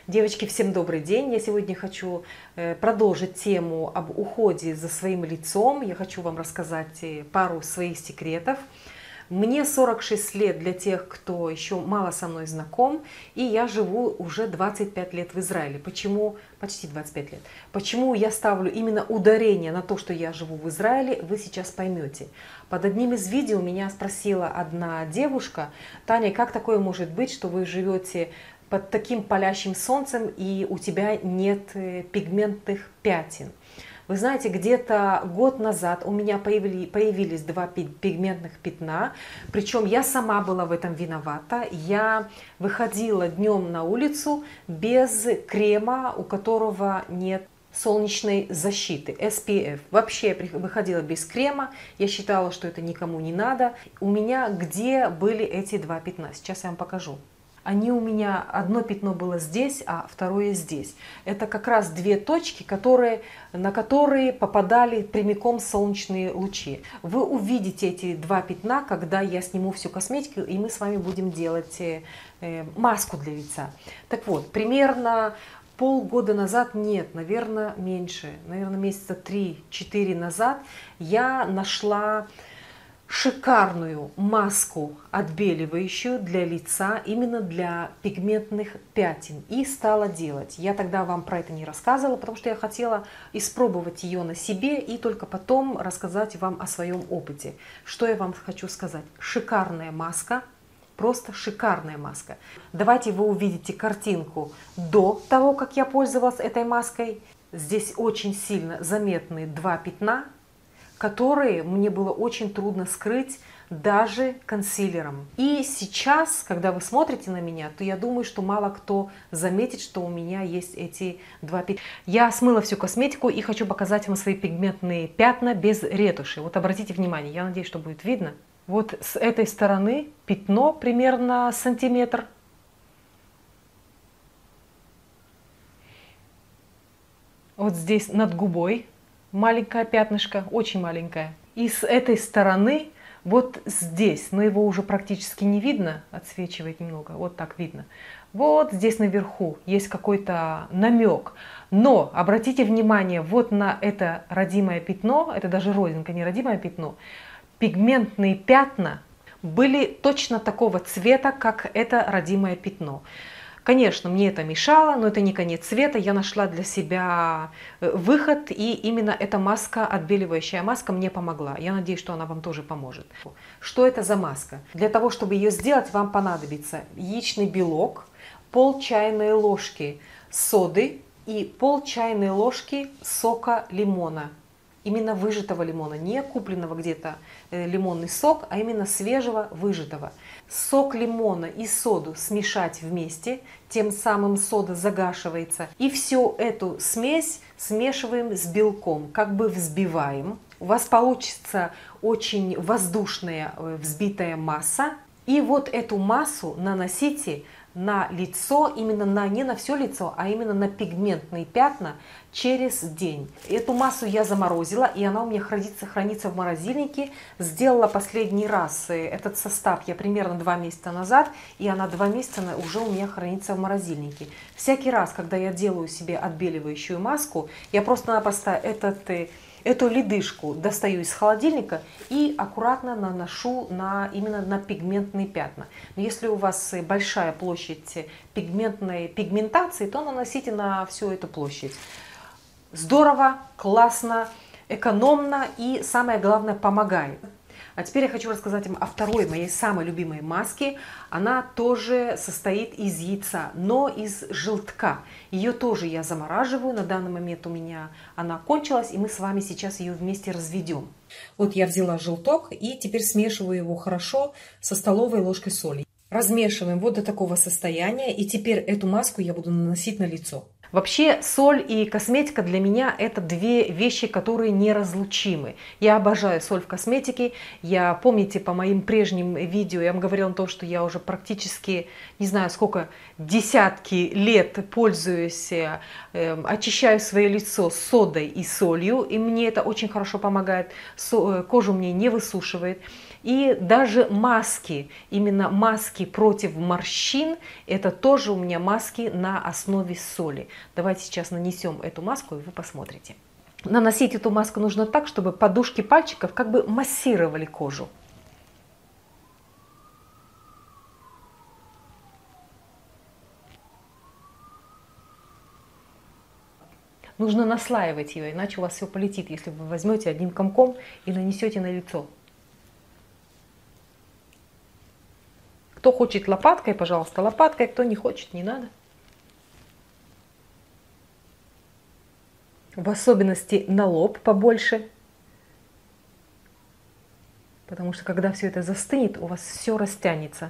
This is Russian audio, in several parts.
Девочки, всем добрый день! Я сегодня хочу продолжить тему об уходе за своим лицом. Я хочу вам рассказать пару своих секретов. Мне 46 лет для тех, кто еще мало со мной знаком, и я живу уже 25 лет в Израиле. Почему? Почти 25 лет. Почему я ставлю именно ударение на то, что я живу в Израиле, вы сейчас поймете. Под одним из видео меня спросила одна девушка: Таня, как такое может быть, что вы живете под таким палящим солнцем и у тебя нет пигментных пятен? Вы знаете, где-то год назад у меня появились два пигментных пятна, причем я сама была в этом виновата. Я выходила днем на улицу без крема, у которого нет солнечной защиты, SPF. Вообще я выходила без крема, я считала, что это никому не надо. У меня где были эти два пятна? Сейчас я вам покажу. Они у меня, одно пятно было здесь, а второе здесь. Это как раз две точки, на которые попадали прямиком солнечные лучи. Вы увидите эти два пятна, когда я сниму всю косметику, и мы с вами будем делать маску для лица. Так вот, примерно полгода назад, нет, наверное, меньше, наверное, месяца 3-4 назад я нашла шикарную маску отбеливающую для лица, именно для пигментных пятен, и стала делать. Я тогда вам про это не рассказывала, потому что я хотела испробовать ее на себе и только потом рассказать вам о своем опыте. Что я вам хочу сказать? Шикарная маска, просто шикарная маска. Давайте вы увидите картинку до того, как я пользовалась этой маской. Здесь очень сильно заметны два пятна, которые мне было очень трудно скрыть даже консилером. И сейчас, когда вы смотрите на меня, то я думаю, что мало кто заметит, что у меня есть эти два пятна. Я смыла всю косметику и хочу показать вам свои пигментные пятна без ретуши. Вот обратите внимание, я надеюсь, что будет видно. Вот с этой стороны пятно примерно сантиметр. Вот здесь над губой маленькое пятнышко, очень маленькое. И с этой стороны, вот здесь, но его уже практически не видно, отсвечивает немного, вот так видно. Вот здесь наверху есть какой-то намек. Но обратите внимание вот на это родимое пятно, это даже родинка, не родимое пятно. Пигментные пятна были точно такого цвета, как это родимое пятно. Конечно, мне это мешало, но это не конец света. Я нашла для себя выход, и именно эта маска, отбеливающая маска, мне помогла. Я надеюсь, что она вам тоже поможет. Что это за маска? Для того, чтобы ее сделать, вам понадобится яичный белок, пол чайной ложки соды и пол чайной ложки сока лимона. Именно выжатого лимона, не купленного где-то лимонный сок, а именно свежего выжатого. Сок лимона и соду смешать вместе, тем самым сода загашивается. И всю эту смесь смешиваем с белком, как бы взбиваем. У вас получится очень воздушная взбитая масса. И вот эту массу наносите на лицо, именно не на все лицо, а именно на пигментные пятна через день. Эту массу я заморозила, и она у меня хранится в морозильнике. Сделала последний раз этот состав я примерно 2 месяца назад, и она 2 месяца уже у меня хранится в морозильнике. Всякий раз, когда я делаю себе отбеливающую маску, я просто-напросто эту ледышку достаю из холодильника и аккуратно наношу именно на пигментные пятна. Но если у вас большая площадь пигментации, то наносите на всю эту площадь. Здорово, классно, экономно и, самое главное, помогает. А теперь я хочу рассказать вам о второй моей самой любимой маске. Она тоже состоит из яйца, но из желтка. Ее тоже я замораживаю. На данный момент у меня она кончилась, и мы с вами сейчас ее вместе разведем. Вот я взяла желток и теперь смешиваю его хорошо со столовой ложкой соли. Размешиваем вот до такого состояния, и теперь эту маску я буду наносить на лицо. Вообще соль и косметика для меня это две вещи, которые неразлучимы. Я обожаю соль в косметике. Помните, по моим прежним видео я вам говорила о том, что я уже практически, не знаю сколько, десятки лет пользуюсь, очищаю свое лицо содой и солью. И мне это очень хорошо помогает. Кожу мне не высушивает. И даже маски, именно маски против морщин, это тоже у меня маски на основе соли. Давайте сейчас нанесем эту маску, и вы посмотрите. Наносить эту маску нужно так, чтобы подушки пальчиков как бы массировали кожу. Нужно наслаивать ее, иначе у вас все полетит, если вы возьмете одним комком и нанесете на лицо. Кто хочет лопаткой, пожалуйста, лопаткой, кто не хочет, не надо. В особенности на лоб побольше. Потому что когда все это застынет, у вас все растянется.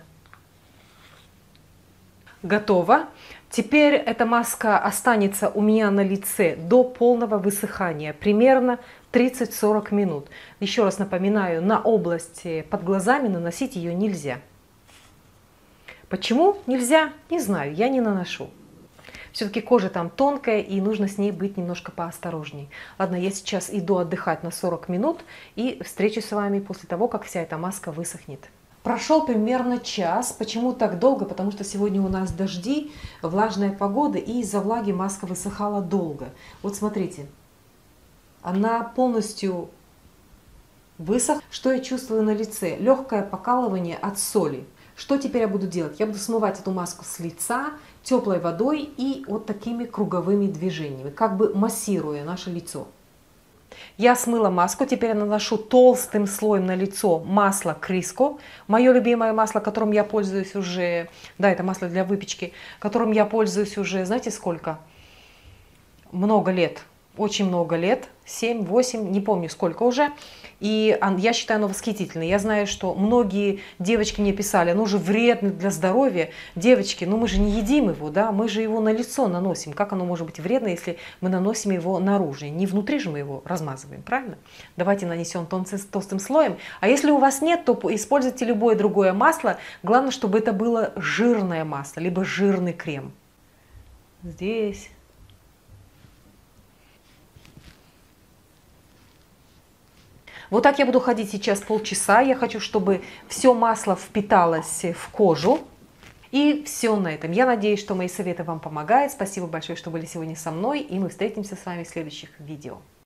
Готово. Теперь эта маска останется у меня на лице до полного высыхания, примерно 30-40 минут. Еще раз напоминаю, на области под глазами наносить ее нельзя. Почему нельзя? Не знаю, я не наношу. Все-таки кожа там тонкая, и нужно с ней быть немножко поосторожней. Ладно, я сейчас иду отдыхать на 40 минут и встречусь с вами после того, как вся эта маска высохнет. Прошел примерно час. Почему так долго? Потому что сегодня у нас дожди, влажная погода, и из-за влаги маска высыхала долго. Вот смотрите, она полностью высохла. Что я чувствую на лице? Легкое покалывание от соли. Что теперь я буду делать? Я буду смывать эту маску с лица теплой водой и вот такими круговыми движениями, как бы массируя наше лицо. Я смыла маску, теперь я наношу толстым слоем на лицо масло Криско. Мое любимое масло, которым я пользуюсь уже, да, это масло для выпечки, которым я пользуюсь уже, знаете сколько? Много лет, очень много лет, 7-8, не помню сколько уже. И я считаю, оно восхитительное. Я знаю, что многие девочки мне писали, оно же вредно для здоровья. Девочки, ну мы же не едим его, да, мы же его на лицо наносим. Как оно может быть вредно, если мы наносим его наружу? Не внутри же мы его размазываем, правильно? Давайте нанесем толстым слоем. А если у вас нет, то используйте любое другое масло. Главное, чтобы это было жирное масло, либо жирный крем. Здесь. Вот так я буду ходить сейчас полчаса. Я хочу, чтобы все масло впиталось в кожу. И все на этом. Я надеюсь, что мои советы вам помогают. Спасибо большое, что были сегодня со мной. И мы встретимся с вами в следующих видео.